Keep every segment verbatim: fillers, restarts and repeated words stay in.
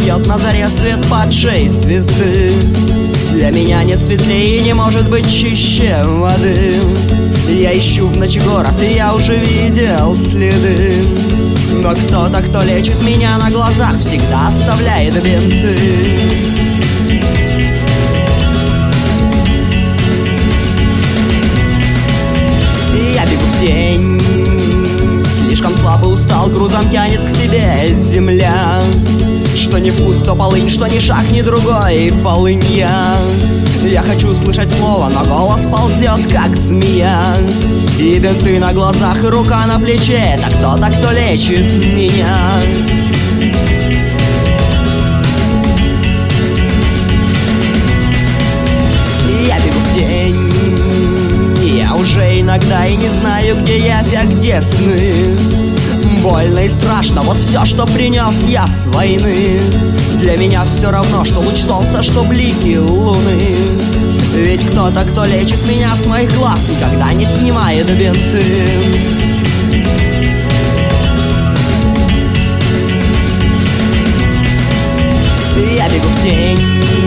пьет на заре свет падшей звезды. Для меня нет светлее и не может быть чище воды. Я ищу в ночи город, и я уже видел следы. Но кто-то, кто лечит меня на глазах, всегда оставляет бинты. Я бегу в тень, слишком слабо устал, грузом тянет к себе земля. Что не вкус, то полынь, что ни шаг, ни другой полынь я. Я хочу слышать слово, но голос ползет, как змея. И бинты на глазах, и рука на плече — это кто-то, кто лечит меня. Я бегу в тень, я уже иногда и не знаю, где я, а где сны. Больно и страшно, вот все, что принес я с войны. Для меня все равно, что луч солнца, что блики луны. Ведь кто-то, кто лечит меня с моих глаз, никогда не снимает бинты. Я бегу в тень.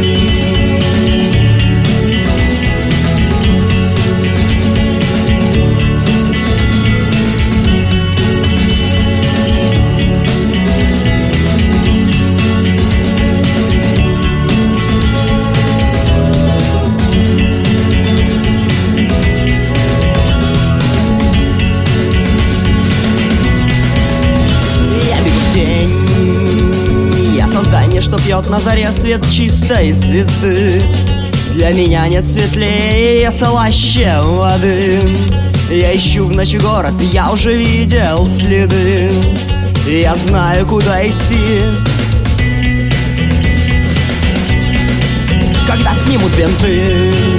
Что пьет на заре свет чистой звезды. Для меня нет светлее и слаще воды. Я ищу в ночи город, я уже видел следы. Я знаю, куда идти, когда снимут бинты.